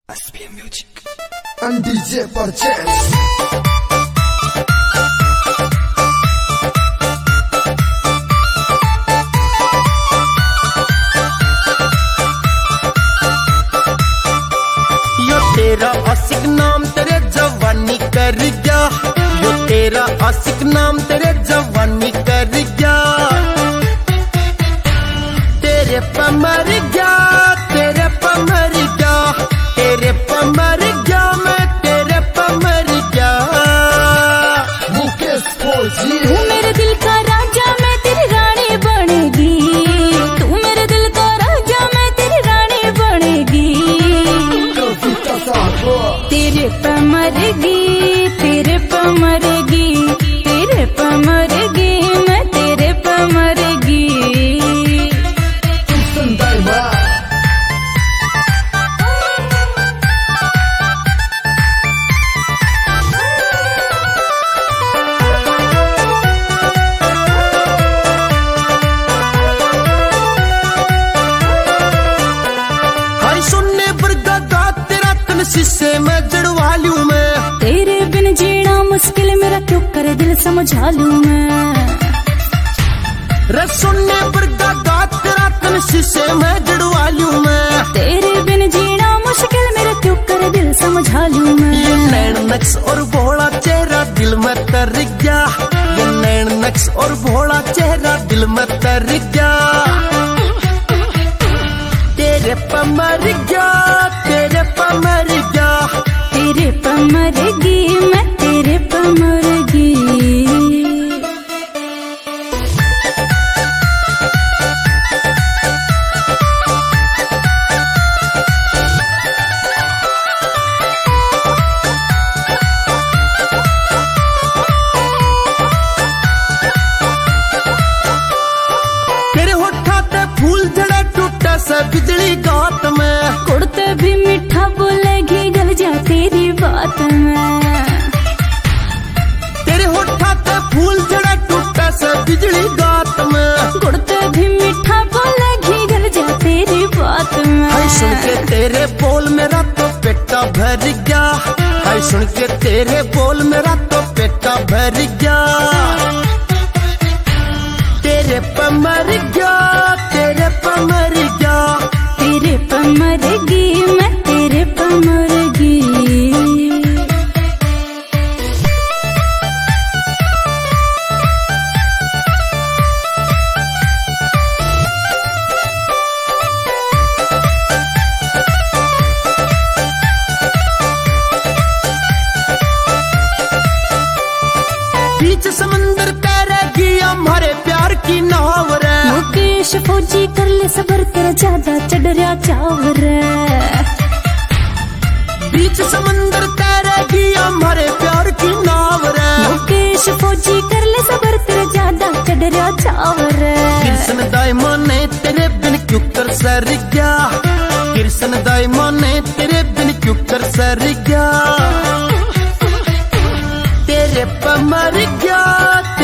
SPM Music and DJ Purchase. यो तेरा आशिक नाम तेरे जवानी कर गया, यो तेरा आशिक नाम तेरे जवानी कर गया। तेरे पे मर गया, तेरे पे मर गया, तेरे पे मर गया, मैं तेरे पे मर गया। मुकेश फौजी तू मेरे दिल का राजा, मैं तेरी रानी बनेगी। तू मेरे दिल का राजा, मैं तेरी रानी बनेगी। कविता साहब तेरे पे मरेगी, तेरे पे मरेगी, तेरे पे मरेगी, मैं तेरे पे मरेगी। संदाई बा हाय सुनने बरगा गा तेरा तन शीशे में जड़वा लूं मैं। तेरे बिन जीना मुश्किल मेरा, क्यों करे दिल समझा लूं मैं। रे सुनने बरगा गा तेरा तन शीशे में जड़वा लूं मैं। तेरे बिन जीना मुश्किल मेरा, क्यों करे दिल समझा लूं मैं। ये नैन नक्श और भोला चेहरा दिल में तर गया, ये नैन नक्श और भोला चेहरा दिल में तर गया। तेरे पे मर गया, तेरे पे मर गया। तेरे पे मरेगी, मैं तेरे पे मरेगी। तेरे होठा ते फूल जड़ा टूटा सा बिजली गात में। कुड़ते भी मीठा बोलेगी, गल जा तेरी बात में। तेरे होठा ते फूल जड़ा टूटा सा बिजली गात में। कुड़ते भी मीठा बोलेगी, गल जा तेरी बात में। हाय सुन के तेरे बोल मेरा तो पेटा भर गया, हाय सुन के तेरे बोल मेरा तो पेटा भर गया। तेरे पे मर गया, तेरे पे मर गया। तेरे पे मरेगी, मैं तेरे पे मरेगी। बीच समंदर तैरेगी हमारे प्यार की नाव रे। मुकेश फौजी कर ले सबर, तेरा ज्यादा चढ़ रहा चावर। बीच समंदर तैरेगी हमारे प्यार की नाव रे। मुकेश फौजी कर ले सबर, तेरा ज्यादा चढ़ रहा चावर। कृष्ण दाइमा ने तेरे बिन क्यों कर सर गया, कृष्ण दाइमा ने तेरे बिन क्यों कर सर गया। तेरे पे मर गया,